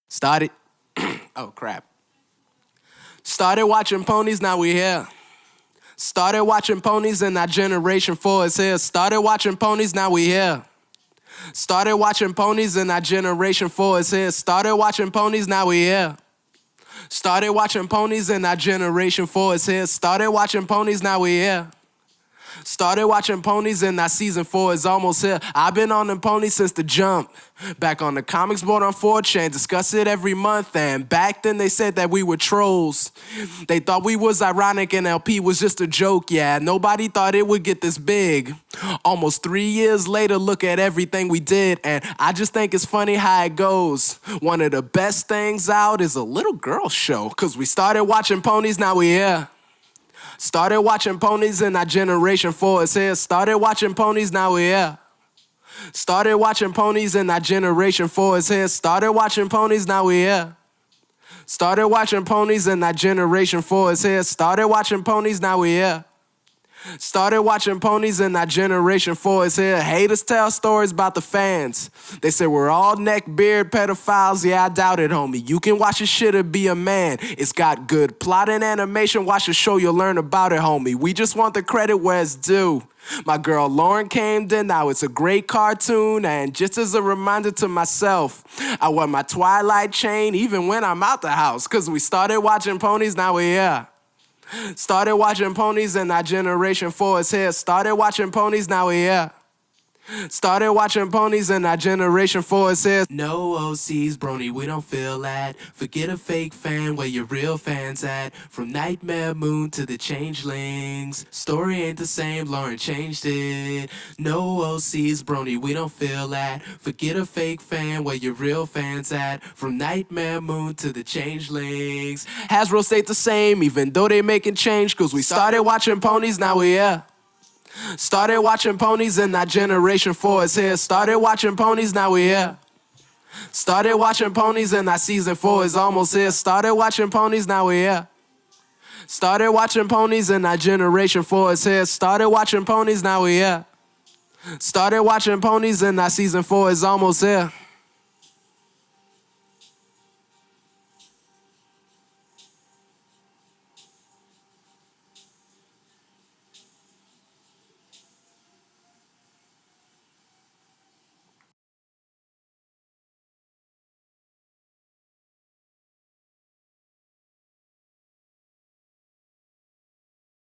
Started. Oh, crap. Started watching ponies, now we here. Started watching ponies and our generation 4 is here. Started watching ponies, now we here. Started watching ponies and our generation 4 is here. Started watching ponies, now we here. Started watching ponies and our generation 4 is here. Started watching ponies, now we here. Started watching ponies and our season 4 is almost here. I've been on them ponies since the jump. Back on the comics board on 4chan, discuss it every month. And back then they said that we were trolls. They thought we was ironic and LP was just a joke. Yeah, nobody thought it would get this big. Almost 3 years later, look at everything we did. And I just think it's funny how it goes. One of the best things out is a little girl show. Cause we started watching ponies, now we here. Started watching ponies and our generation 4 is here. Started watching ponies, now we here. Started watching ponies and our generation 4 is here. Started watching ponies, now we here. Started watching ponies and our generation 4 is here. Started watching ponies, now we here. Started watching ponies and our generation 4 is here. Haters tell stories about the fans. They say we're all neck beard pedophiles. Yeah, I doubt it, homie. You can watch this shit or be a man. It's got good plot and animation. Watch the show, you'll learn about it, homie. We just want the credit where it's due. My girl Lauren came in, now it's a great cartoon. And just as a reminder to myself, I wear my Twilight chain even when I'm out the house. Cause we started watching ponies, now we here. Started watching ponies and our generation 4 is here. Started watching ponies, now we here. Started watching ponies and our generation 4 is here. No OCs, brony, we don't feel that. Forget a fake fan, where your real fans at. From Nightmare Moon to the Changelings. Story ain't the same, Lauren changed it. No OCs, brony, we don't feel that. Forget a fake fan, where your real fans at. From Nightmare Moon to the Changelings. Hasbro stayed the same, even though they making change. Cause we started watching ponies, now we here. Started watching ponies and our generation 4 is here. Started watching ponies, now we here. Started watching ponies and our season 4 is almost here. Started watching ponies, now we here. Started watching ponies and our generation 4 is here. Started watching ponies, now we here. Started watching ponies and our season 4 is almost here.